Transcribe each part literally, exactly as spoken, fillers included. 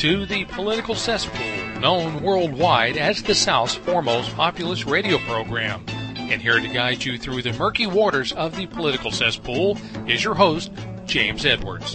to the Political Cesspool, known worldwide as the South's foremost populist radio program. And here to guide you through the murky waters of the Political Cesspool is your host, James Edwards.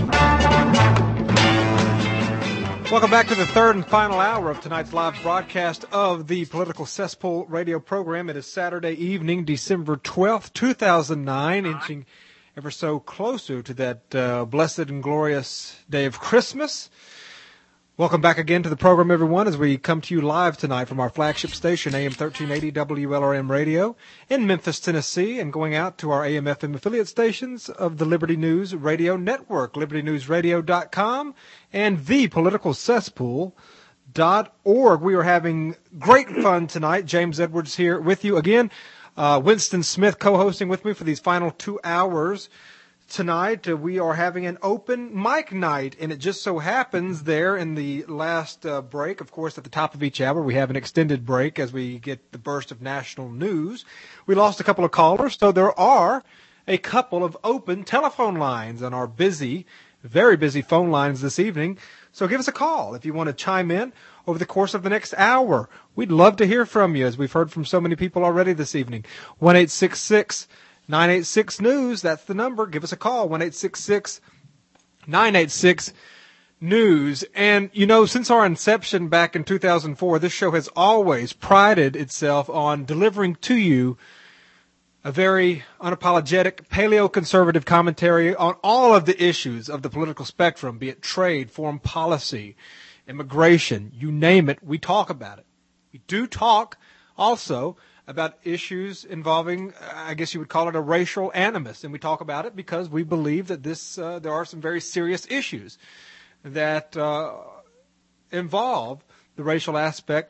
Welcome back to the third and final hour of tonight's live broadcast of the Political Cesspool radio program. It is Saturday evening, December twelfth, two thousand nine, inching ever so closer to that uh, blessed and glorious day of Christmas. Welcome back again to the program, everyone, as we come to you live tonight from our flagship station, A M thirteen eighty W L R M Radio in Memphis, Tennessee, and going out to our A M F M affiliate stations of the Liberty News Radio Network, liberty news radio dot com, and the political cesspool dot org. We are having great fun tonight. James Edwards here with you again. Uh, Winston Smith co-hosting with me for these final two hours. Tonight, uh, we are having an open mic night, and it just so happens there in the last uh, break, of course, at the top of each hour, we have an extended break as we get the burst of national news. We lost a couple of callers, so there are a couple of open telephone lines on our busy, very busy phone lines this evening. So give us a call if you want to chime in over the course of the next hour. We'd love to hear from you, as we've heard from so many people already this evening. one eight six six nine eight six news, that's the number. Give us a call, one eight six six nine eight six news. And, you know, since our inception back in two thousand four, this show has always prided itself on delivering to you a very unapologetic, paleo-conservative commentary on all of the issues of the political spectrum, be it trade, foreign policy, immigration, you name it, we talk about it. We do talk also about issues involving, I guess you would call it a racial animus, and we talk about it because we believe that this uh, there are some very serious issues that uh, involve the racial aspect,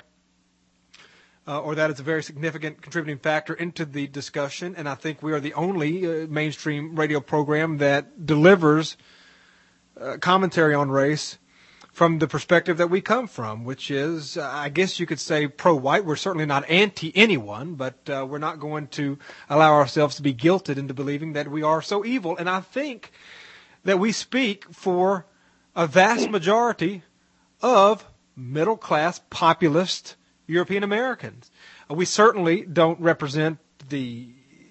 uh, or that is a very significant contributing factor into the discussion, and I think we are the only uh, mainstream radio program that delivers uh, commentary on race from the perspective that we come from, which is, uh, I guess you could say, pro-white. We're certainly not anti-anyone, but uh, we're not going to allow ourselves to be guilted into believing that we are so evil. And I think that we speak for a vast majority of middle-class, populist European Americans. Uh, we certainly don't represent the,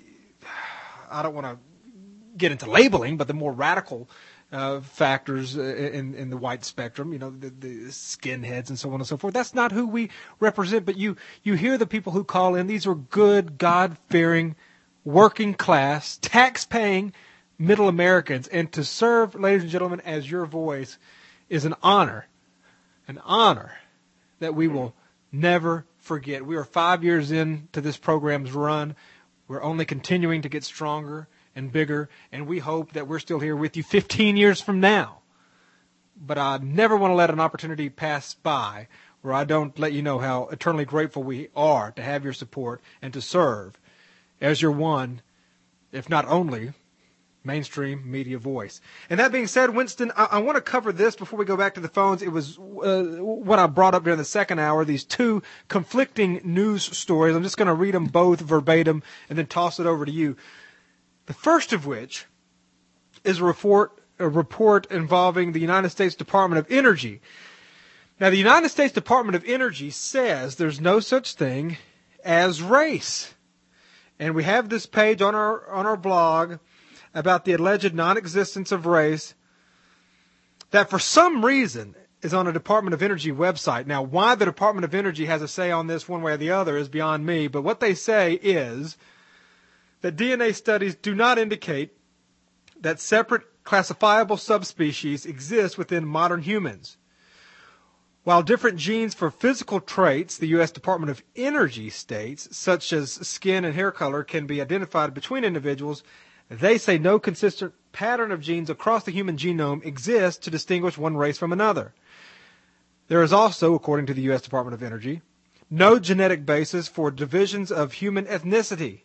I don't want to get into labeling, but the more radical Uh, factors in, in the white spectrum, you know, the, the skinheads and so on and so forth. That's not who we represent, but you, you hear the people who call in. These are good, God-fearing, working-class, tax-paying middle Americans. And to serve, ladies and gentlemen, as your voice is an honor, an honor that we will never forget. We are five years into this program's run. We're only continuing to get stronger and bigger, and we hope that we're still here with you fifteen years from now. But I never want to let an opportunity pass by where I don't let you know how eternally grateful we are to have your support and to serve as your one, if not only, mainstream media voice. And that being said, Winston, I, I want to cover this before we go back to the phones. It was uh, what I brought up during the second hour, these two conflicting news stories. I'm just going to read them both verbatim and then toss it over to you. The first of which is a report, a report involving the United States Department of Energy. Now, the United States Department of Energy says there's no such thing as race. And we have this page on our on our blog about the alleged non-existence of race that for some reason is on a Department of Energy website. Now, why the Department of Energy has a say on this one way or the other is beyond me, but what they say is that D N A studies do not indicate that separate classifiable subspecies exist within modern humans. While different genes for physical traits, the U S Department of Energy states, such as skin and hair color, can be identified between individuals, they say no consistent pattern of genes across the human genome exists to distinguish one race from another. There is also, according to the U S Department of Energy, no genetic basis for divisions of human ethnicity.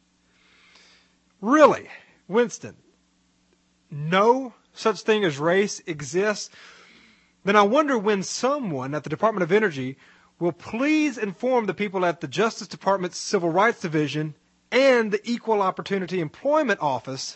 Really, Winston, no such thing as race exists? Then I wonder when someone at the Department of Energy will please inform the people at the Justice Department's Civil Rights Division and the Equal Opportunity Employment Office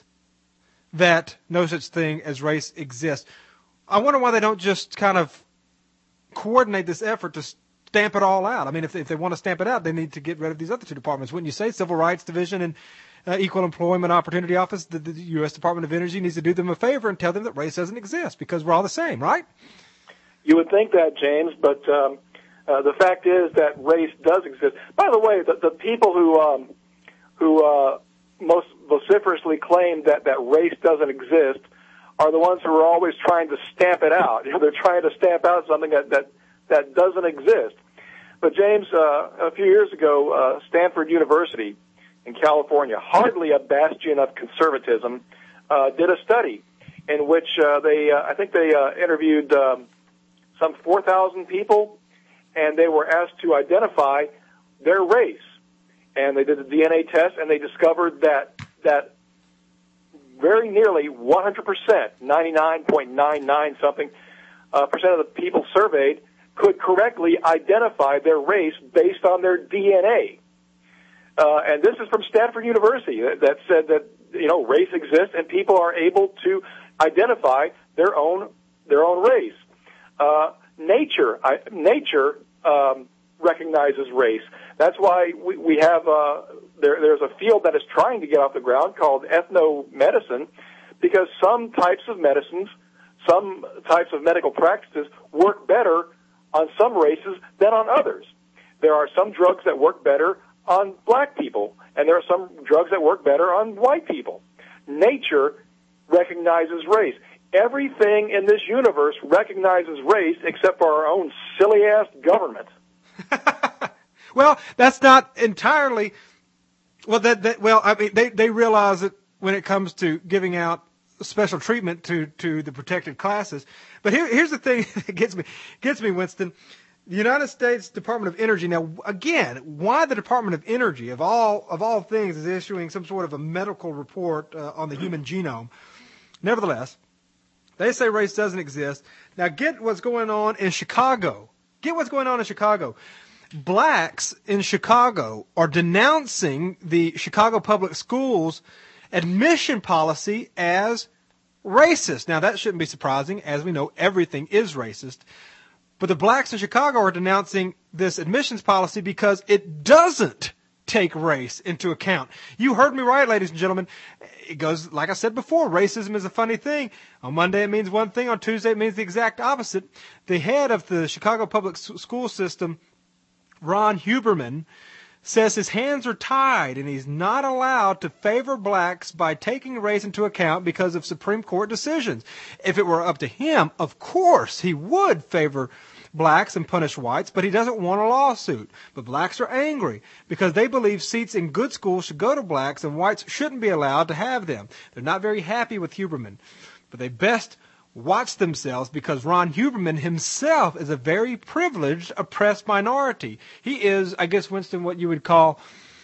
that no such thing as race exists. I wonder why they don't just kind of coordinate this effort to stamp it all out. I mean, if, if they want to stamp it out, they need to get rid of these other two departments. Wouldn't you say? Civil Rights Division and uh, Equal Employment Opportunity Office, the, the U S Department of Energy needs to do them a favor and tell them that race doesn't exist because we're all the same, right? You would think that, James, but um, uh, the fact is that race does exist. By the way, the, the people who um, who uh, most vociferously claim that, that race doesn't exist are the ones who are always trying to stamp it out. You know, they're trying to stamp out something that, that, that doesn't exist. But, James, uh, a few years ago, uh, Stanford University in California, hardly a bastion of conservatism, uh, did a study in which uh, they, uh, I think they uh, interviewed um, some four thousand people, and they were asked to identify their race. And they did a D N A test, and they discovered that that very nearly one hundred percent, ninety-nine point nine nine something uh, percent of the people surveyed could correctly identify their race based on their D N A. Uh, and this is from Stanford University that, that said that, you know, race exists and people are able to identify their own their own race. Uh, nature, I, nature um, recognizes race. That's why we, we have uh, there, there's a field that is trying to get off the ground called ethnomedicine, because some types of medicines, some types of medical practices work better on some races than on others. There are some drugs that work better on black people, and there are some drugs that work better on white people. Nature recognizes race. Everything in this universe recognizes race except for our own silly-ass government. Well, that's not entirely. Well, that, that well, I mean, they they realize that when it comes to giving out special treatment to, to the protected classes. But here here's the thing that gets me gets me, Winston. The United States Department of Energy. Now, again, why the Department of Energy of all of all things is issuing some sort of a medical report uh, on the human genome? Nevertheless, they say race doesn't exist. Now, get what's going on in Chicago. Get what's going on in Chicago. Blacks in Chicago are denouncing the Chicago Public Schools admission policy as racist. Now, that shouldn't be surprising. As we know, everything is racist. But the blacks in Chicago are denouncing this admissions policy because it doesn't take race into account. You heard me right, ladies and gentlemen. It goes, like I said before, racism is a funny thing. On Monday it means one thing, on Tuesday it means the exact opposite. The head of the Chicago public school system, Ron Huberman, says his hands are tied and he's not allowed to favor blacks by taking race into account because of Supreme Court decisions. If it were up to him, of course he would favor blacks and punish whites, but he doesn't want a lawsuit. But blacks are angry because they believe seats in good schools should go to blacks and whites shouldn't be allowed to have them. They're not very happy with Huberman, but they best watch themselves because Ron Huberman himself is a very privileged, oppressed minority. He is, I guess, Winston, what you would call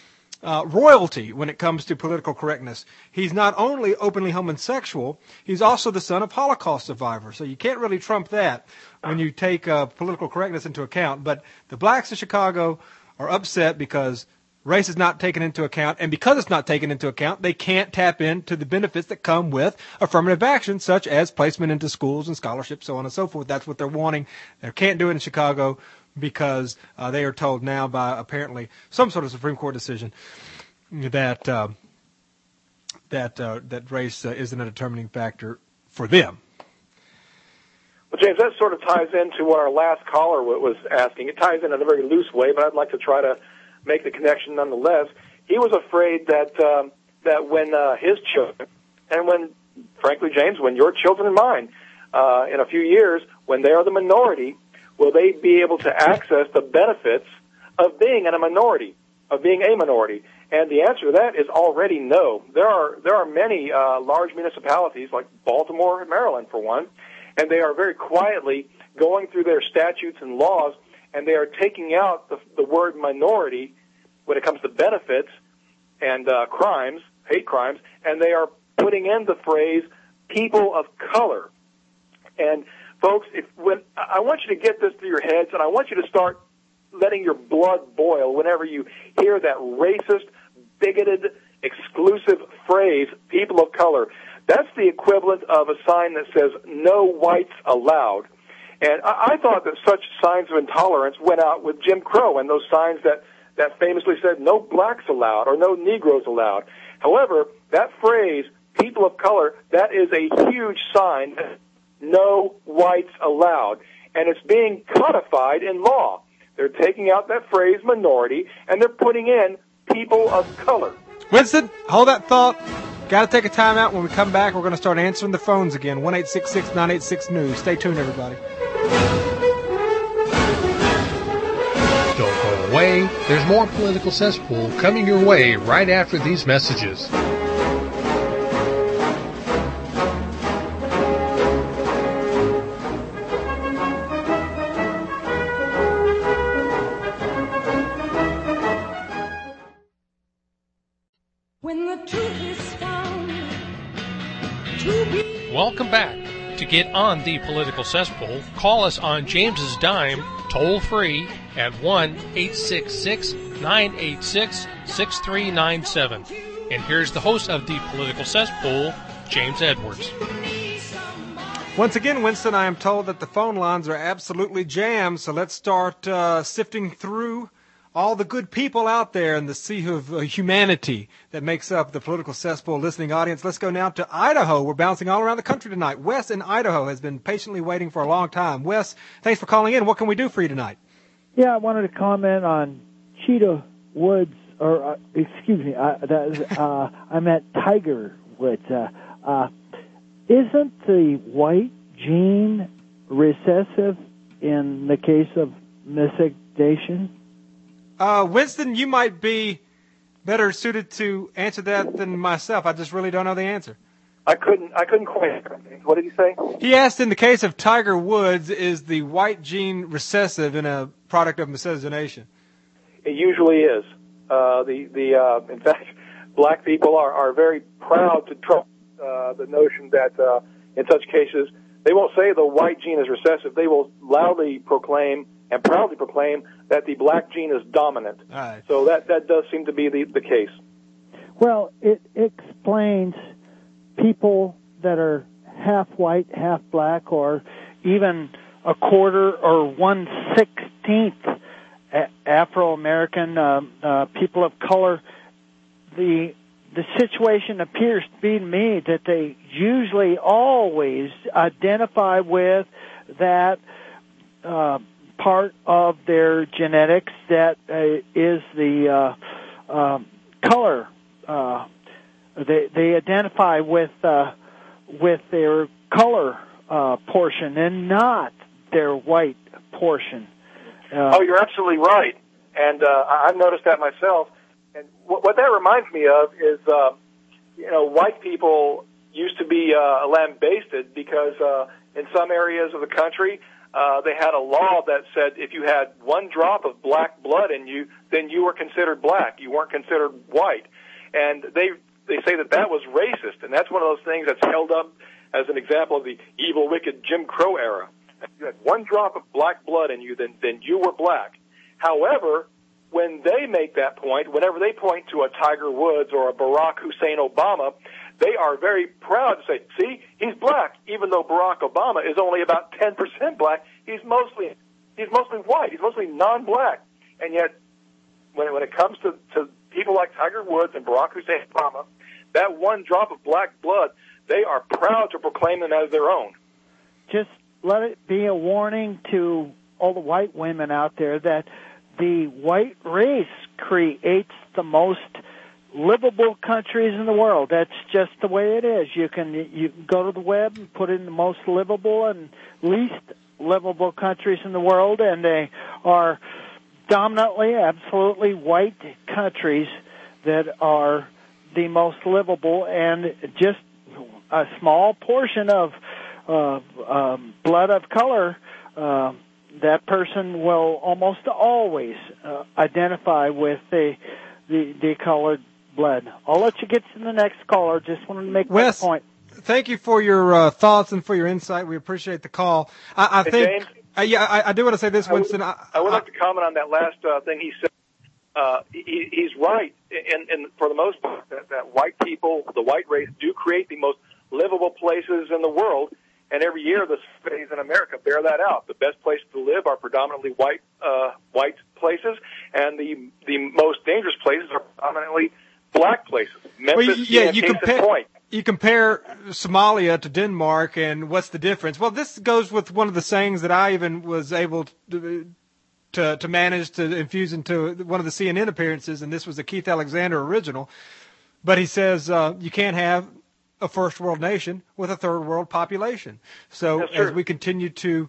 uh, royalty when it comes to political correctness. He's not only openly homosexual, he's also the son of Holocaust survivors. So you can't really trump that when you take uh, political correctness into account. But the blacks in Chicago are upset because race is not taken into account, and because it's not taken into account, they can't tap into the benefits that come with affirmative action, such as placement into schools and scholarships, so on and so forth. That's what they're wanting. They can't do it in Chicago because uh, they are told now by apparently some sort of Supreme Court decision that uh, that uh, that race uh, isn't a determining factor for them. Well, James, that sort of ties into what our last caller was asking. It ties in in a very loose way, but I'd like to try to make the connection nonetheless. He was afraid that um, that when uh, his children, and when, frankly, James, when your children and mine, uh, in a few years, when they are the minority, will they be able to access the benefits of being in a minority, of being a minority? And the answer to that is already no. There are there are many uh, large municipalities, like Baltimore, Maryland, for one, and they are very quietly going through their statutes and laws, and they are taking out the, the word minority when it comes to benefits and uh, crimes, hate crimes, and they are putting in the phrase people of color. And folks, if when I want you to get this through your heads, and I want you to start letting your blood boil whenever you hear that racist, bigoted, exclusive phrase, people of color. That's the equivalent of a sign that says no whites allowed. And I, I thought that such signs of intolerance went out with Jim Crow and those signs that, that famously said no blacks allowed or no Negroes allowed. However, that phrase, people of color, that is a huge sign that no whites allowed. And it's being codified in law. They're taking out that phrase minority and they're putting in people of color. Winston, hold that thought. Got to take a time out. When we come back, we're going to start answering the phones again. one eight six six, nine eight six, news. Stay tuned, everybody. Don't go away. There's more Political Cesspool coming your way right after these messages. Welcome back. To get on the Political Cesspool, call us on James's dime, toll free at one eight six six, nine eight six, six three nine seven. And here's the host of the Political Cesspool, James Edwards. Once again, Winston, I am told that the phone lines are absolutely jammed, so let's start uh, sifting through all the good people out there in the sea of uh, humanity that makes up the Political Cesspool listening audience. Let's go now to Idaho. We're bouncing all around the country tonight. Wes in Idaho has been patiently waiting for a long time. Wes, thanks for calling in. What can we do for you tonight? Yeah, I wanted to comment on Cheetah Woods, or uh, excuse me, uh, that is, uh, I meant Tiger Woods. Uh, uh, isn't the white gene recessive in the case of miscegenation? Uh, Winston, you might be better suited to answer that than myself. I just really don't know the answer. I couldn't. I couldn't quite. What did he say? He asked, in the case of Tiger Woods, is the white gene recessive in a product of miscegenation? It usually is. Uh, the the uh, in fact, black people are, are very proud to trust uh, the notion that uh, in such cases they won't say the white gene is recessive. They will loudly proclaim and proudly proclaim that the black gene is dominant. Right. So that, that does seem to be the, the case. Well, it explains people that are half white, half black, or even a quarter or one sixteenth Afro-American uh, uh, people of color. The the situation appears to be to me that they usually always identify with that uh, part of their genetics that uh, is the uh, uh, color. Uh, they they identify with uh, with their color uh, portion and not their white portion. Uh, oh, you're absolutely right, and uh, I've noticed that myself. And what, what that reminds me of is, uh, you know, white people used to be uh, lambasted because uh, in some areas of the country, Uh, they had a law that said if you had one drop of black blood in you, then you were considered black. You weren't considered white. And they they say that that was racist, and that's one of those things that's held up as an example of the evil, wicked Jim Crow era. If you had one drop of black blood in you, then, then you were black. However, when they make that point, whenever they point to a Tiger Woods or a Barack Hussein Obama, they are very proud to say, see, he's black, even though Barack Obama is only about ten percent black. He's mostly he's mostly white. He's mostly non-black. And yet, when, when it comes to, to people like Tiger Woods and Barack Hussein Obama, that one drop of black blood, they are proud to proclaim them as their own. Just let it be a warning to all the white women out there that the white race creates the most livable countries in the world. That's just the way it is. You can you can go to the web and put in the most livable and least livable countries in the world, and they are dominantly, absolutely white countries that are the most livable, and just a small portion of uh, um, blood of color, uh, that person will almost always uh, identify with the, the the colored blood. I'll let you get to the next caller. Just wanted to make Wes, that point. Thank you for your uh, thoughts and for your insight. We appreciate the call. I, I hey, think, James, uh, yeah, I, I do want to say this, Winston. I would, I, I would I, like to comment on that last uh, thing he said. Uh, he, he's right, and, and for the most part, that, that white people, the white race, do create the most livable places in the world. And every year year, the surveys in America bear that out. The best places to live are predominantly white uh, white places, and the the most dangerous places are predominantly black places. Memphis, well, yeah, you case compare, in point. You compare Somalia to Denmark, and what's the difference? Well, this goes with one of the sayings that I even was able to to, to manage to infuse into one of the C N N appearances, and this was a Keith Alexander original. But he says uh, you can't have a first world nation with a third world population. So yes, as we continue to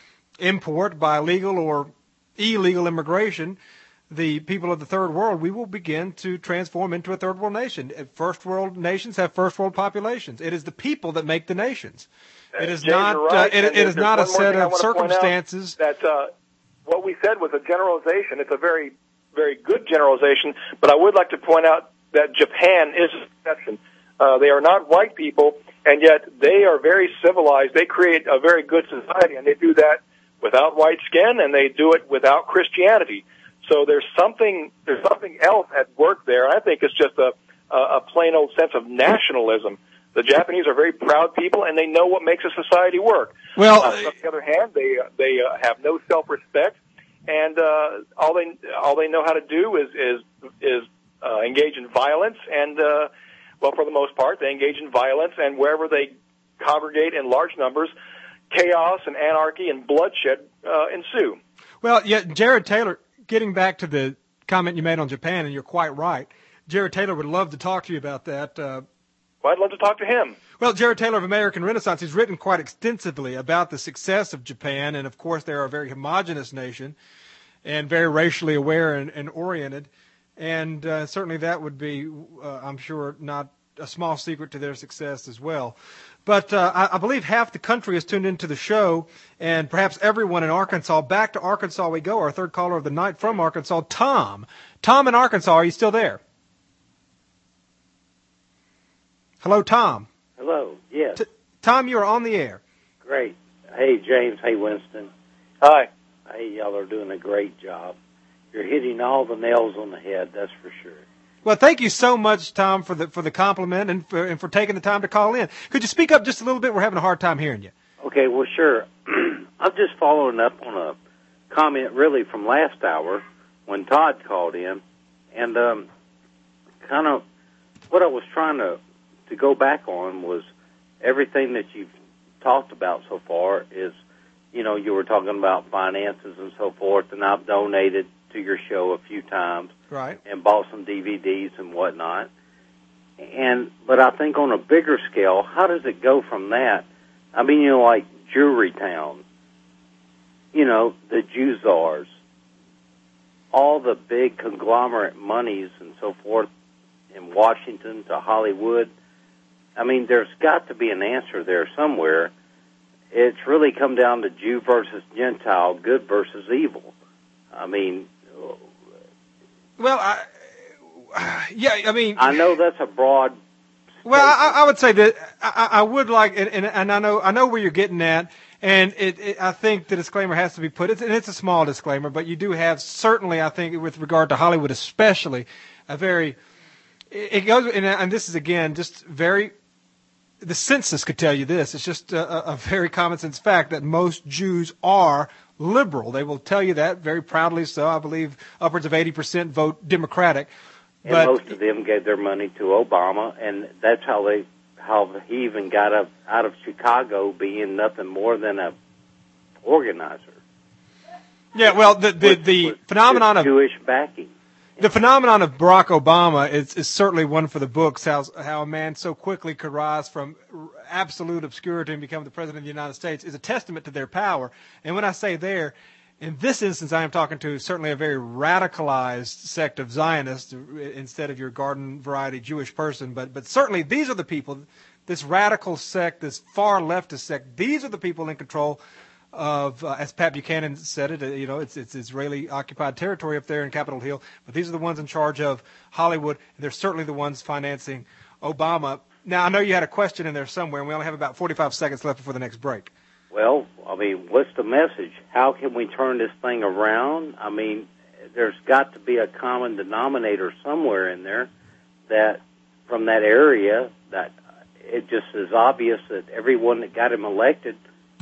import by legal or illegal immigration the people of the third world, we will begin to transform into a third world nation. First world nations have first world populations. It is the people that make the nations. It is James, not. Right. Uh, it, it is not a set of circumstances. That uh, what we said was a generalization. It's a very, very good generalization. But I would like to point out that Japan is an exception. Uh, they are not white people, and yet they are very civilized. They create a very good society, and they do that without white skin, and they do it without Christianity. So there's something there's something else at work there. I think it's just a a plain old sense of nationalism. The Japanese are very proud people, and they know what makes a society work. Well, uh, on the other hand, they they uh, have no self-respect, and uh, all they all they know how to do is is is uh, engage in violence. And uh, well, for the most part, they engage in violence, and wherever they congregate in large numbers, chaos and anarchy and bloodshed uh, ensue. Well, yeah, Jared Taylor. Getting back to the comment you made on Japan, and you're quite right. Jared Taylor would love to talk to you about that. Uh, well, I'd love to talk to him. Well, Jared Taylor of American Renaissance, he's written quite extensively about the success of Japan, and of course they're a very homogenous nation and very racially aware and, and oriented, and uh, certainly that would be, uh, I'm sure, not a small secret to their success as well. But uh, I, I believe half the country is tuned into the show, and perhaps everyone in Arkansas. Back to Arkansas we go. Our third caller of the night from Arkansas, Tom. Tom in Arkansas, are you still there? Hello, Tom. Hello, yes. T- Tom, you are on the air. Great. Hey, James. Hey, Winston. Hi. Hey, y'all are doing a great job. You're hitting all the nails on the head, that's for sure. Well, thank you so much, Tom, for the for the compliment and for, and for taking the time to call in. Could you speak up just a little bit? We're having a hard time hearing you. Okay, well, sure. I'm just following up on a comment really from last hour when Todd called in, and um, kind of what I was trying to, to go back on was everything that you've talked about so far is, you know, you were talking about finances and so forth, and I've donated to your show a few times, right, and bought some D V Ds and whatnot. And but I think on a bigger scale, how does it go from that? I mean, you know, like Jewelry Town, you know, the Jew czars, all the big conglomerate monies and so forth in Washington to Hollywood. I mean, there's got to be an answer there somewhere. It's really come down to Jew versus Gentile, good versus evil. I mean, well, I, yeah, I mean, I know that's a broad. Well, I, I would say that I, I would like, and, and, and I know I know where you're getting at, and it, it, I think the disclaimer has to be put. It's, and it's a small disclaimer, but you do have certainly, I think, with regard to Hollywood, especially, a very. It, it goes, and, and this is again just very. The census could tell you this. It's just a, a very common sense fact that most Jews are liberal. They will tell you that very proudly. So I believe upwards of eighty percent vote Democratic. And but, most of them gave their money to Obama, and that's how they how he even got up out of Chicago, being nothing more than a organizer. Yeah, well, the the, with, the with phenomenon of Jewish backing. The phenomenon of Barack Obama is, is certainly one for the books, how, how a man so quickly could rise from absolute obscurity and become the president of the United States is a testament to their power. And when I say there, in this instance, I am talking to certainly a very radicalized sect of Zionists instead of your garden variety Jewish person. But, but certainly these are the people, this radical sect, this far leftist sect, these are the people in control of, uh, as Pat Buchanan said it, uh, you know, it's it's Israeli-occupied territory up there in Capitol Hill, but these are the ones in charge of Hollywood, and they're certainly the ones financing Obama. Now, I know you had a question in there somewhere, and we only have about forty-five seconds left before the next break. Well, I mean, what's the message? How can we turn this thing around? I mean, there's got to be a common denominator somewhere in there that, from that area, that it just is obvious that everyone that got him elected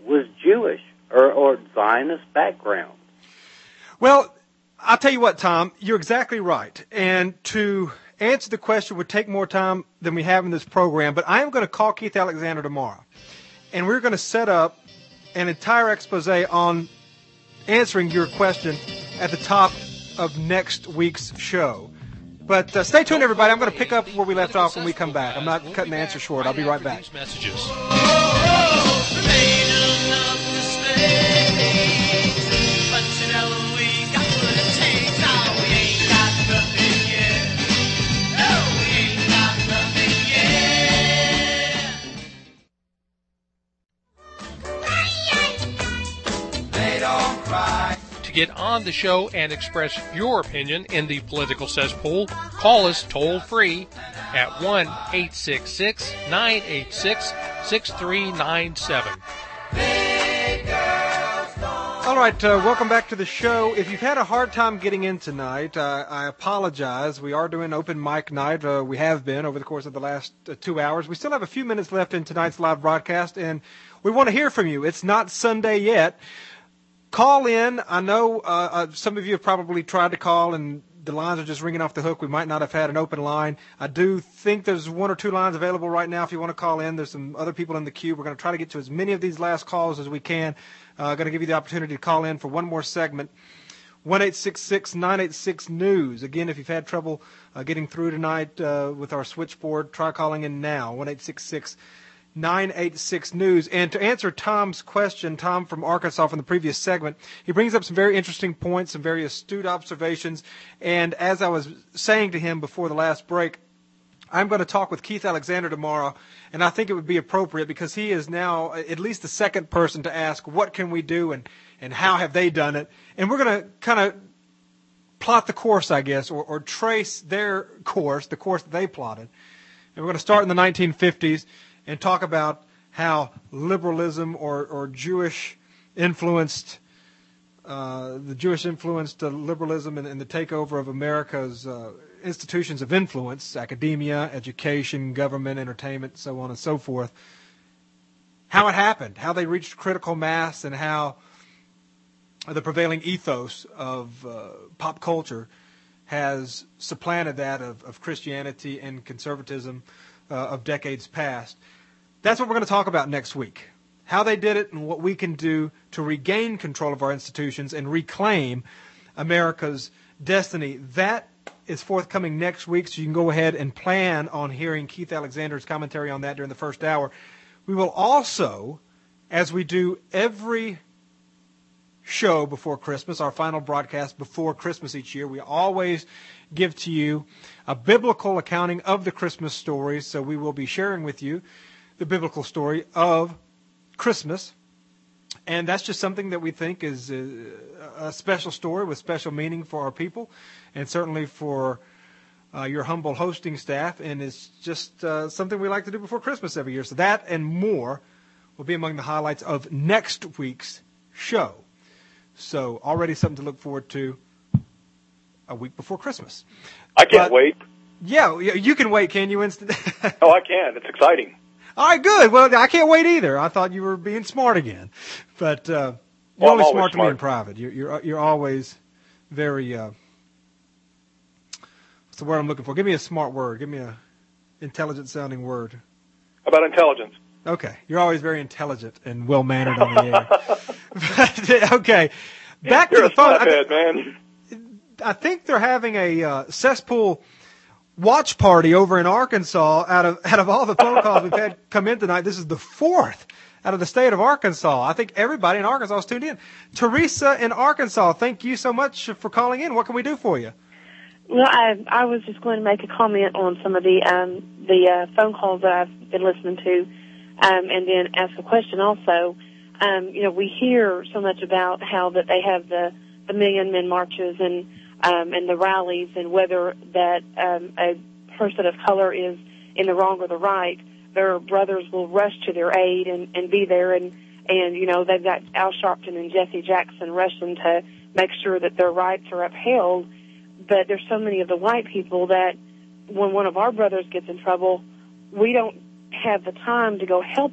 was Jewish or, or Zionist background. Well, I'll tell you what, Tom, you're exactly right. And to answer the question would take more time than we have in this program, but I am going to call Keith Alexander tomorrow, and we're going to set up an entire expose on answering your question at the top of next week's show. But uh, stay tuned, everybody. I'm going to pick up where we left off when we come back. I'm not cutting the answer short. I'll be right back. Messages. To get on the show and express your opinion in the political cesspool, call us toll-free at one eight six six, nine eight six, six three nine seven. All right, uh, welcome back to the show. If you've had a hard time getting in tonight, uh, I apologize. We are doing open mic night. Uh, we have been over the course of the last uh, two hours. We still have a few minutes left in tonight's live broadcast, and we want to hear from you. It's not Sunday yet. Call in. I know uh, uh, some of you have probably tried to call, and the lines are just ringing off the hook. We might not have had an open line. I do think there's one or two lines available right now if you want to call in. There's some other people in the queue. We're going to try to get to as many of these last calls as we can. Uh, going to give you the opportunity to call in for one more segment. one eight six six, nine eight six, news. Again, if you've had trouble uh, getting through tonight uh, with our switchboard, try calling in now. one eight six six, nine eight six, news. And to answer Tom's question, Tom from Arkansas from the previous segment, he brings up some very interesting points, some very astute observations. And as I was saying to him before the last break, I'm going to talk with Keith Alexander tomorrow, and I think it would be appropriate because he is now at least the second person to ask, what can we do and, and how have they done it? And we're going to kind of plot the course, I guess, or, or trace their course, the course that they plotted. And we're going to start in the nineteen fifties and talk about how liberalism or, or Jewish influenced, uh, the Jewish influenced uh, liberalism and, and the takeover of America's uh, institutions of influence, academia, education, government, entertainment, so on and so forth, how it happened, how they reached critical mass, and how the prevailing ethos of uh, pop culture has supplanted that of, of Christianity and conservatism uh, of decades past. That's what we're going to talk about next week, how they did it and what we can do to regain control of our institutions and reclaim America's destiny. That is forthcoming next week, so you can go ahead and plan on hearing Keith Alexander's commentary on that during the first hour. We will also, as we do every show before Christmas, our final broadcast before Christmas each year, we always give to you a biblical accounting of the Christmas story. So we will be sharing with you the biblical story of Christmas. And that's just something that we think is a, a special story with special meaning for our people and certainly for uh, your humble hosting staff. And it's just uh, something we like to do before Christmas every year. So that and more will be among the highlights of next week's show. So already something to look forward to a week before Christmas. I can't but, wait. Yeah, you can wait, can you, Winston? Oh, I can. It's exciting. All right, good. Well, I can't wait either. I thought you were being smart again. But uh, you're well, only always smart to smart. me in private. You're, you're, you're always very, uh, what's the word I'm looking for? Give me a smart word. Give me a intelligent-sounding word. How about intelligence? Okay. You're always very intelligent and well-mannered on the air. But, okay. Back You're to the a phone. flathead, man. I think they're having a uh, cesspool watch party over in Arkansas. Out of out of all the phone calls we've had come in tonight, this is the fourth out of the state of Arkansas. I think everybody in Arkansas is tuned in. Teresa in Arkansas, thank you so much for calling in. What can we do for you? Well, I I was just going to make a comment on some of the um, the uh, phone calls that I've been listening to, um, and then ask a question also. Um, you know, we hear so much about how that they have the, the Million Men marches and um, and the rallies, and whether that um, a person of color is in the wrong or the right, their brothers will rush to their aid and, and be there. And, and, you know, they've got Al Sharpton and Jesse Jackson rushing to make sure that their rights are upheld. But there's so many of the white people that when one of our brothers gets in trouble, we don't have the time to go help them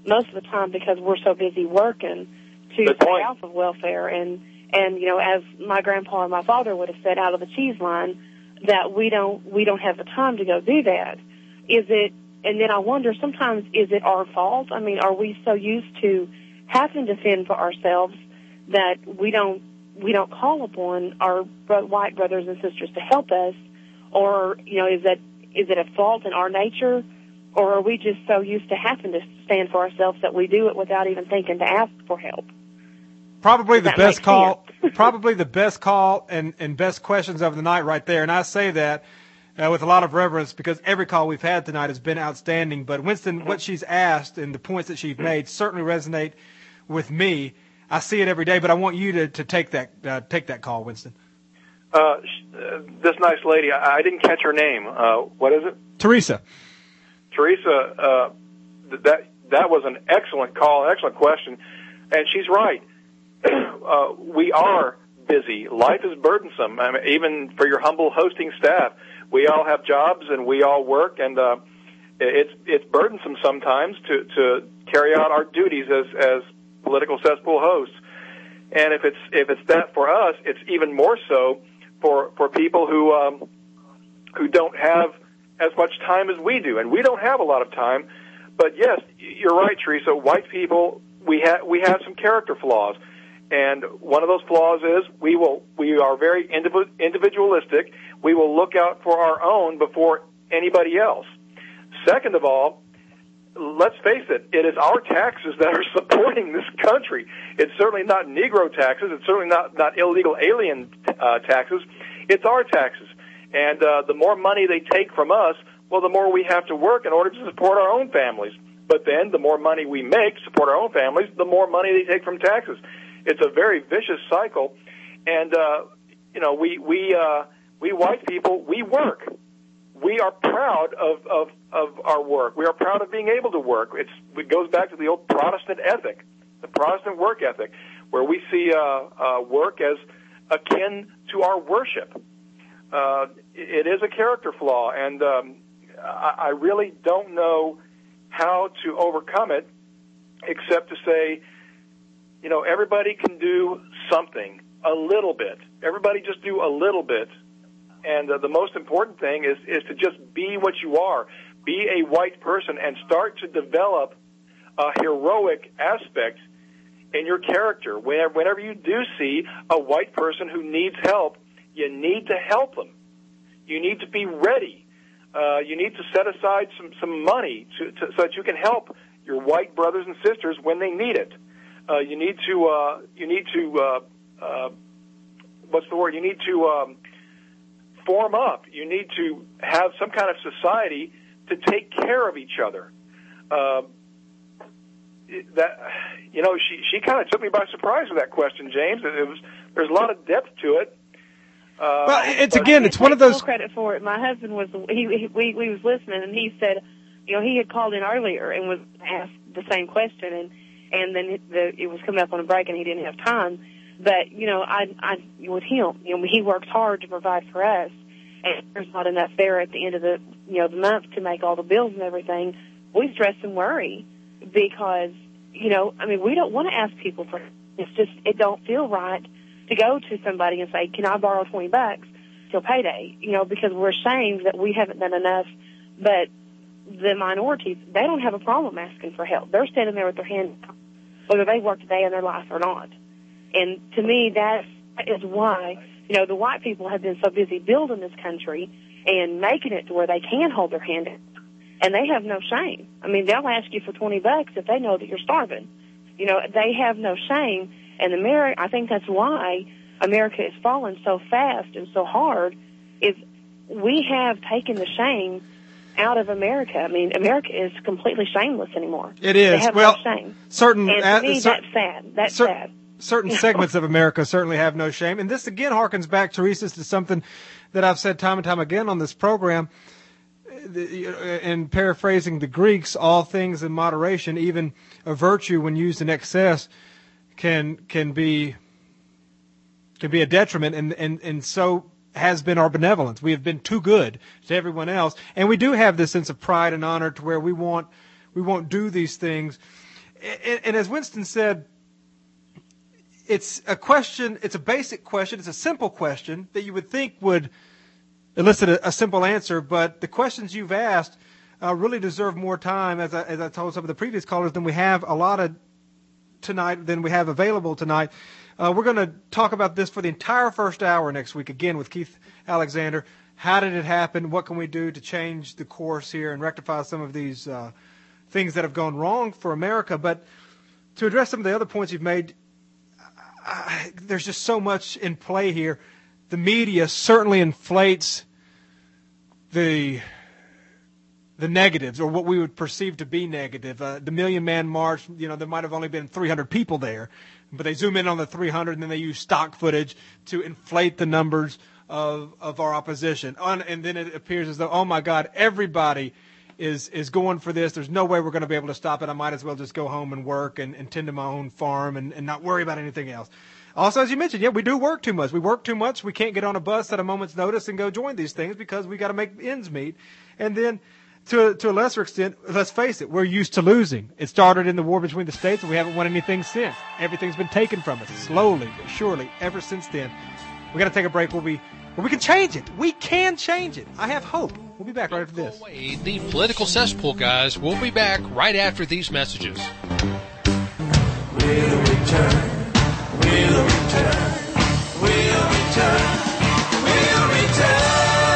most of the time because we're so busy working to Good stay point. off of welfare. And, and, you know, as my grandpa and my father would have said out of the cheese line, that we don't, we don't have the time to go do that. Is it, and then I wonder sometimes, is it our fault? I mean, are we so used to having to fend for ourselves that we don't, we don't call upon our bro- white brothers and sisters to help us? Or, you know, is that, is it a fault in our nature? Or are we just so used to having to stand for ourselves that we do it without even thinking to ask for help? Probably Does the that best make call, sense? probably the best call and, and best questions of the night right there. And I say that uh, with a lot of reverence because every call we've had tonight has been outstanding. But Winston, what she's asked and the points that she's made certainly resonate with me. I see it every day, but I want you to, to take that uh, take that call, Winston. Uh, sh- uh, this nice lady, I, I didn't catch her name. Uh, what is it? Teresa. Teresa, uh, th- that that was an excellent call, an excellent question, and she's right. uh, we are busy. Life is burdensome. I mean, even for your humble hosting staff, we all have jobs and we all work, and uh, it's it's burdensome sometimes to to carry out our duties as as political cesspool hosts. And if it's if it's that for us, it's even more so for for people who um, who don't have as much time as we do, and we don't have a lot of time. But yes, you're right, Teresa. White people, we have we have some character flaws, and one of those flaws is we will we are very indiv- individualistic. We will look out for our own before anybody else. Second of all, let's face it, it is our taxes that are supporting this country. It's certainly not Negro taxes. It's certainly not, not illegal alien uh, taxes. It's our taxes. And uh, the more money they take from us, well, the more we have to work in order to support our own families. But then the more money we make to support our own families, the more money they take from taxes. It's a very vicious cycle. And, uh, you know, we, we, uh, we white people, we work. We are proud of, of, of our work. We are proud of being able to work. It's, it goes back to the old Protestant ethic, the Protestant work ethic, where we see uh, uh, work as akin to our worship. Uh, it is a character flaw, and um, I, I really don't know how to overcome it except to say, you know, everybody can do something, a little bit. Everybody just do a little bit. And uh, the most important thing is, is to just be what you are. Be a white person and start to develop a heroic aspect in your character. Whenever, whenever you do see a white person who needs help, you need to help them. You need to be ready. Uh, you need to set aside some, some money to, to, so that you can help your white brothers and sisters when they need it. Uh, you need to, uh, you need to, uh, uh, what's the word? You need to, um, form up. You need to have some kind of society to take care of each other. Uh, that, you know, she she kind of took me by surprise with that question, James. It was there's a lot of depth to it. Uh, Well, it's I again, can't it's one take of those. full credit for it. My husband was he, he we we was listening, and he said, you know, he had called in earlier and was asked the same question, and and then it, the, it was coming up on a break, and he didn't have time. But you know, I I with him, you know, he works hard to provide for us, and there's not enough there at the end of the you know the month to make all the bills and everything. We stress and worry because you know, I mean, we don't want to ask people for. It's just it don't feel right to go to somebody and say, "Can I borrow twenty bucks till payday?" You know, because we're ashamed that we haven't done enough. But the minorities, they don't have a problem asking for help. They're standing there with their hands up, whether they worked a day in their life or not. And to me, that is why, you know, the white people have been so busy building this country and making it to where they can hold their hand out. And they have no shame. I mean, they'll ask you for twenty bucks if they know that you're starving. You know, they have no shame. And America, I think that's why America is falling so fast and so hard, is we have taken the shame out of America. I mean, America is completely shameless anymore. It is. They have well, no shame. certain And to uh, me, cer- that's sad. That's cer- sad. Certain segments of America certainly have no shame. And this again harkens back, Teresa, to something that I've said time and time again on this program. In paraphrasing the Greeks, all things in moderation, even a virtue when used in excess, can can be can be a detriment, and, and, and so has been our benevolence. We have been too good to everyone else, and we do have this sense of pride and honor to where we want we won't do these things and, and as Winston said, it's a question, it's a basic question, it's a simple question that you would think would elicit a, a simple answer, but the questions you've asked uh, really deserve more time, as I, as I told some of the previous callers, than we have allotted tonight, than we have available tonight. Uh, we're going to talk about this for the entire first hour next week, again, with Keith Alexander. How did it happen? What can we do to change the course here and rectify some of these uh, things that have gone wrong for America? But to address some of the other points you've made, I, there's just so much in play here. The media certainly inflates the the negatives, or what we would perceive to be negative. Uh, the Million Man March, you know, there might have only been three hundred people there, but they zoom in on the three hundred, and then they use stock footage to inflate the numbers of of our opposition. On, and then it appears as though, oh my God, everybody is is going for this. There's no way we're going to be able to stop it. I might as well just go home and work and, and tend to my own farm and, and not worry about anything else. Also, as you mentioned, yeah, we do work too much. We work too much. We can't get on a bus at a moment's notice and go join these things because we got to make ends meet. And then, to to a lesser extent, let's face it, we're used to losing. It started in the war between the states, and we haven't won anything since. Everything's been taken from us, slowly but surely, ever since then. We got to take a break. We'll be, well, we can change it. We can change it. I have hope. We'll be back right after this. Away, the Political Cesspool guys. We'll be back right after these messages. We'll return. We'll return. We'll return. We'll return.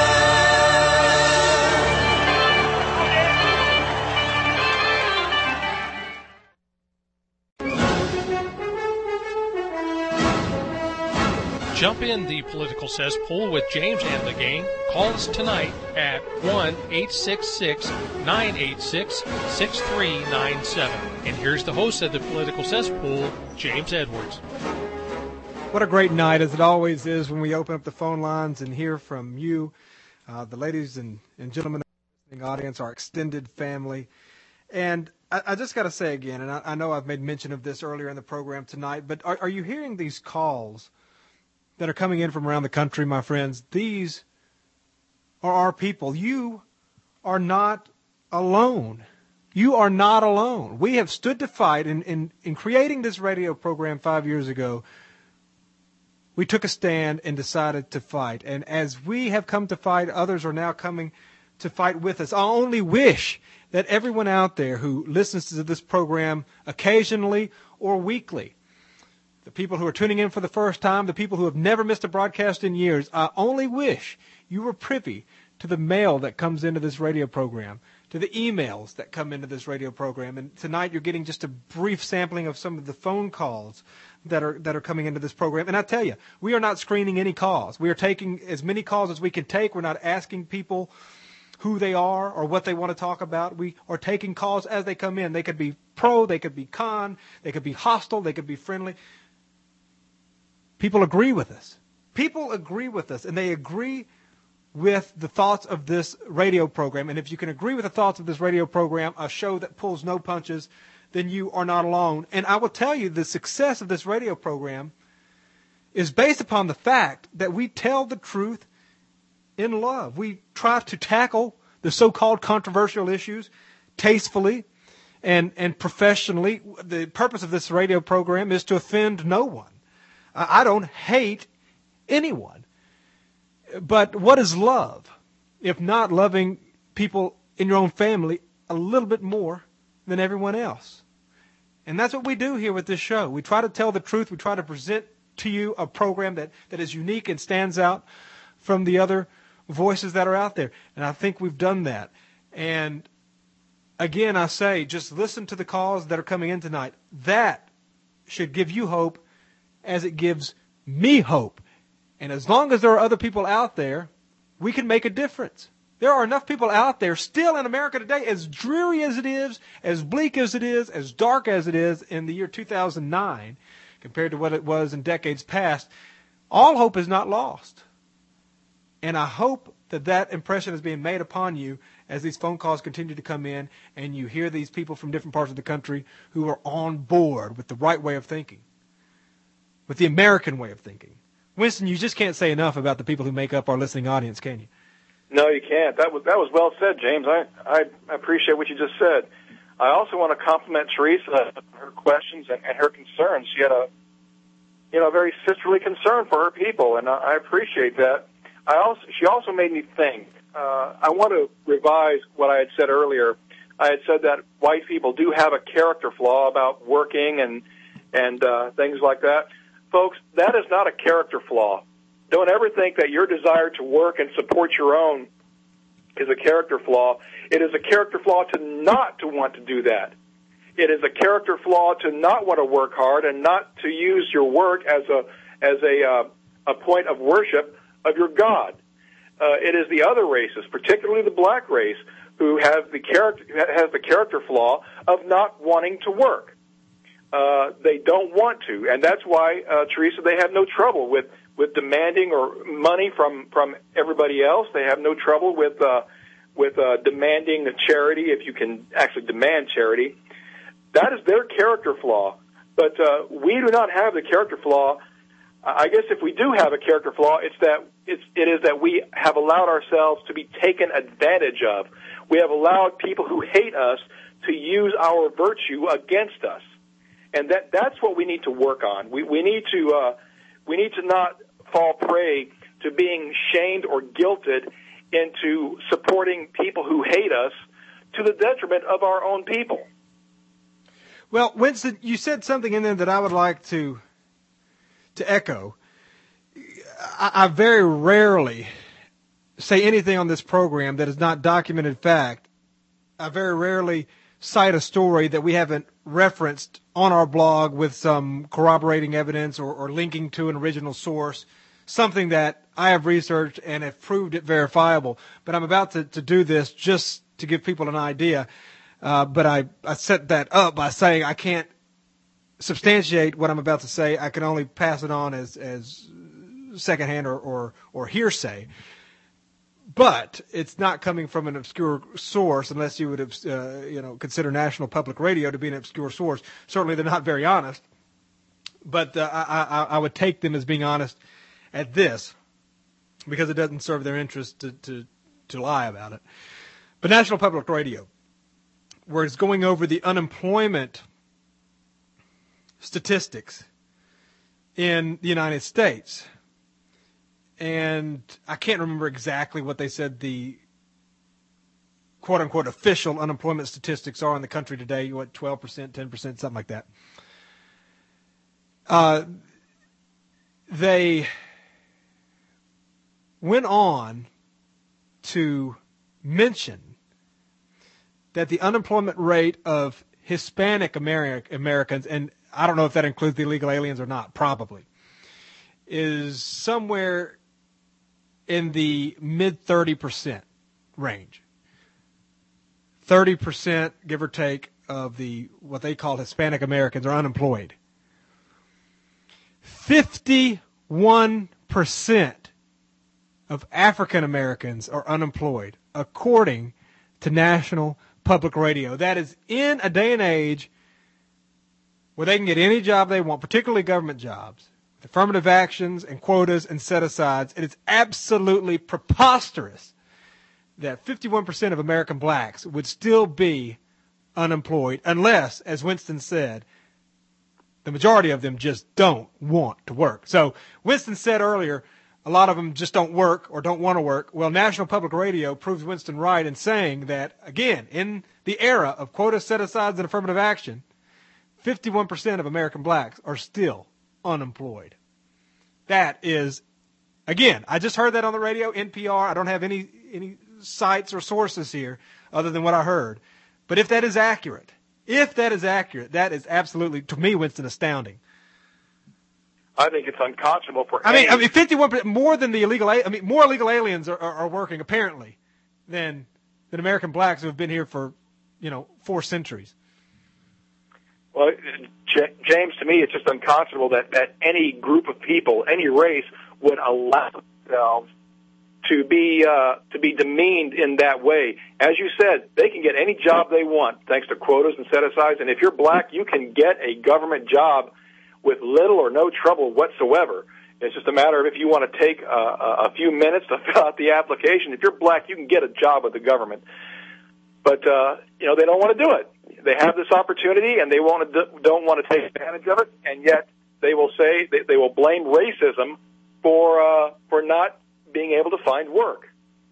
Jump in the Political Cesspool with James and the gang. Call us tonight at one eight six six, nine eight six, six three nine seven. And here's the host of the Political Cesspool, James Edwards. What a great night, as it always is, when we open up the phone lines and hear from you, uh, the ladies and, and gentlemen of the listening audience, our extended family. And I, I just got to say again, and I, I know I've made mention of this earlier in the program tonight, but are, are you hearing these calls that are coming in from around the country, my friends? These are our people. You are not alone. You are not alone. We have stood to fight. In, in, in creating this radio program five years ago, we took a stand and decided to fight. And as we have come to fight, others are now coming to fight with us. I only wish that everyone out there who listens to this program occasionally or weekly, the people who are tuning in for the first time, the people who have never missed a broadcast in years, I only wish you were privy to the mail that comes into this radio program, to the emails that come into this radio program. And tonight you're getting just a brief sampling of some of the phone calls that are that are coming into this program. And I tell you, we are not screening any calls. We are taking as many calls as we can take. We're not asking people who they are or what they want to talk about. We are taking calls as they come in. They could be pro, they could be con, they could be hostile, they could be friendly. People agree with us. People agree with us, and they agree with the thoughts of this radio program. And if you can agree with the thoughts of this radio program, a show that pulls no punches, then you are not alone. And I will tell you, the success of this radio program is based upon the fact that we tell the truth in love. We try to tackle the so-called controversial issues tastefully and, and professionally. The purpose of this radio program is to offend no one. I don't hate anyone. But what is love, if not loving people in your own family a little bit more than everyone else? And that's what we do here with this show. We try to tell the truth. We try to present to you a program that, that is unique and stands out from the other voices that are out there. And I think we've done that. And again, I say, just listen to the calls that are coming in tonight. That should give you hope, as it gives me hope. And as long as there are other people out there, we can make a difference. There are enough people out there still in America today, as dreary as it is, as bleak as it is, as dark as it is in the year two thousand nine, compared to what it was in decades past. All hope is not lost. And I hope that that impression is being made upon you as these phone calls continue to come in and you hear these people from different parts of the country who are on board with the right way of thinking, with the American way of thinking. Winston, you just can't say enough about the people who make up our listening audience, can you? No, you can't. That was that was well said, James. I I appreciate what you just said. I also want to compliment Teresa on her questions and, and her concerns. She had a, you know, very sisterly concern for her people, and I, I appreciate that. I also, she also made me think. Uh, I want to revise what I had said earlier. I had said that white people do have a character flaw about working and and uh, things like that. Folks, that is not a character flaw. Don't ever think that your desire to work and support your own is a character flaw. It is a character flaw to not to want to do that. It is a character flaw to not want to work hard and not to use your work as a as a uh, a point of worship of your God. Uh, it is the other races, particularly the black race, who have the character has the character flaw of not wanting to work. Uh, they don't want to, and that's why, uh, Teresa, they have no trouble with, with demanding or money from, from everybody else. They have no trouble with uh, with uh, demanding a charity, if you can actually demand charity. That is their character flaw. But uh, we do not have the character flaw. I guess if we do have a character flaw, it's that it's, it is that we have allowed ourselves to be taken advantage of. We have allowed people who hate us to use our virtue against us, and that that's what we need to work on. We we need to uh, we need to not fall prey to being shamed or guilted into supporting people who hate us to the detriment of our own people. Well, Winston, you said something in there that I would like to to echo. I, I very rarely say anything on this program that is not documented fact. I very rarely cite a story that we haven't referenced on our blog with some corroborating evidence or, or linking to an original source, something that I have researched and have proved it verifiable. But I'm about to, to do this just to give people an idea. Uh, but I, I set that up by saying I can't substantiate what I'm about to say. I can only pass it on as, as secondhand or, or, or hearsay. But it's not coming from an obscure source, unless you would have, uh, you know, consider National Public Radio to be an obscure source. Certainly, they're not very honest. But uh, I, I, I would take them as being honest at this, because it doesn't serve their interest to, to, to lie about it. But National Public Radio, where it's going over the unemployment statistics in the United States. And I can't remember exactly what they said the quote-unquote official unemployment statistics are in the country today, what, twelve percent, ten percent, something like that. Uh, they went on to mention that the unemployment rate of Hispanic Ameri- Americans, and I don't know if that includes the illegal aliens or not, probably, is somewhere in the mid thirty percent range. thirty percent, give or take, of the what they call Hispanic Americans are unemployed. fifty-one percent of African Americans are unemployed, according to National Public Radio. That is in a day and age where they can get any job they want, particularly government jobs, with affirmative actions and quotas and set-asides. It is absolutely preposterous that fifty-one percent of American blacks would still be unemployed unless, as Winston said, the majority of them just don't want to work. So Winston said earlier, a lot of them just don't work or don't want to work. Well, National Public Radio proves Winston right in saying that, again, in the era of quota set-asides and affirmative action, fifty-one percent of American blacks are still unemployed. That is, again, I just heard that on the radio, N P R. I don't have any, any sites or sources here other than what I heard. But if that is accurate, if that is accurate, that is absolutely, to me, Winston, astounding. I think it's unconscionable for I mean, any... I mean, fifty-one percent more than the illegal. I mean, more illegal aliens are, are, are working apparently than than American blacks who have been here for, you know, four centuries. Well, J- James, to me, it's just unconscionable that, that any group of people, any race, would allow themselves to be uh, to be demeaned in that way. As you said, they can get any job they want thanks to quotas and set-asides. And if you're black, you can get a government job with little or no trouble whatsoever. It's just a matter of if you want to take a, a few minutes to fill out the application. If you're black, you can get a job with the government. But, uh, you know, they don't want to do it. they have this opportunity and they want to, don't want to take advantage of it, and yet they will say they, they will blame racism for uh, for not being able to find work.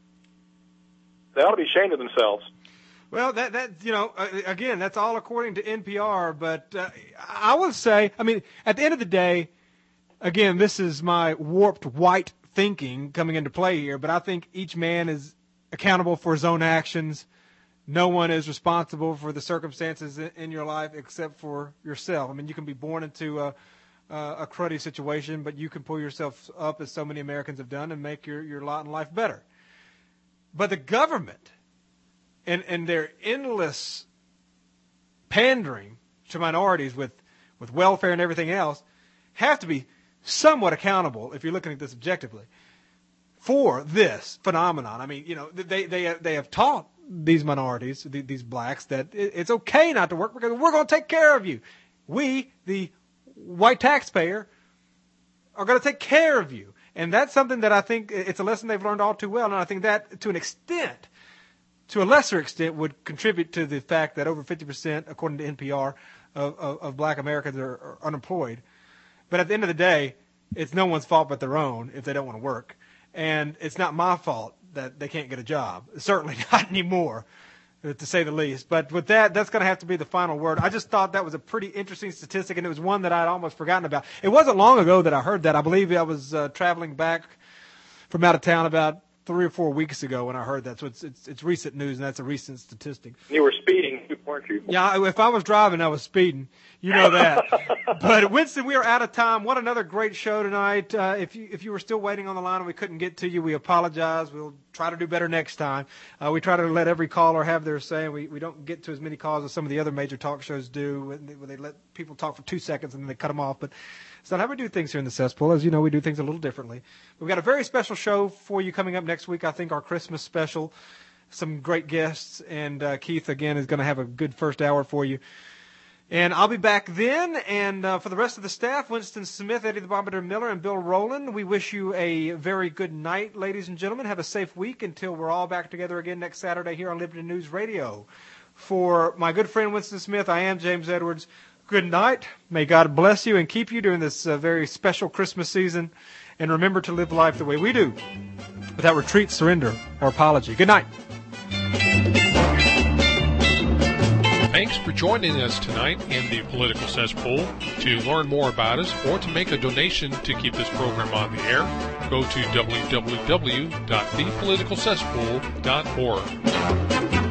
They ought to be ashamed of themselves. Well, that that you know, uh, again, that's all according to N P R. But uh, I would say, I mean, at the end of the day, again, this is my warped white thinking coming into play here. But I think each man is accountable for his own actions. No one is responsible for the circumstances in your life except for yourself. I mean, you can be born into a, a cruddy situation, but you can pull yourself up, as so many Americans have done, and make your, your lot in life better. But the government and, and their endless pandering to minorities with, with welfare and everything else have to be somewhat accountable, if you're looking at this objectively, for this phenomenon. I mean, you know, they they they have taught these minorities, these blacks, that it's okay not to work because we're going to take care of you. We, the white taxpayer, are going to take care of you. And that's something that I think it's a lesson they've learned all too well. And I think that, to an extent, to a lesser extent, would contribute to the fact that over fifty percent, according to N P R, of, of, of black Americans are, are unemployed. But at the end of the day, it's no one's fault but their own if they don't want to work. And it's not my fault that they can't get a job. Certainly not anymore, to say the least. But with that, that's going to have to be the final word. I just thought that was a pretty interesting statistic, and it was one that I'd almost forgotten about. It wasn't long ago that I heard that. I believe I was uh, traveling back from out of town about three or four weeks ago when I heard that. So it's, it's, it's recent news, and that's a recent statistic. You were speeding, weren't you? Yeah, if I was driving, I was speeding. You know that. But Winston, we are out of time. What another great show tonight. Uh, if you if you were still waiting on the line and we couldn't get to you, we apologize. We'll try to do better next time. Uh, we try to let every caller have their say. We we don't get to as many calls as some of the other major talk shows do, where they let people talk for two seconds and then they cut them off. But it's not how we do things here in the cesspool. As you know, we do things a little differently. We've got a very special show for you coming up next week. I think our Christmas special. Some great guests, and uh, Keith, again, is going to have a good first hour for you. And I'll be back then, and uh, for the rest of the staff, Winston Smith, Eddie the Bombardier Miller, and Bill Rowland, we wish you a very good night, ladies and gentlemen. Have a safe week until we're all back together again next Saturday here on Liberty News Radio. For my good friend Winston Smith, I am James Edwards. Good night. May God bless you and keep you during this uh, very special Christmas season. And remember to live life the way we do, without retreat, surrender, or apology. Good night. Thanks for joining us tonight in the Political Cesspool. To learn more about us or to make a donation to keep this program on the air, go to w w w dot the political cesspool dot org.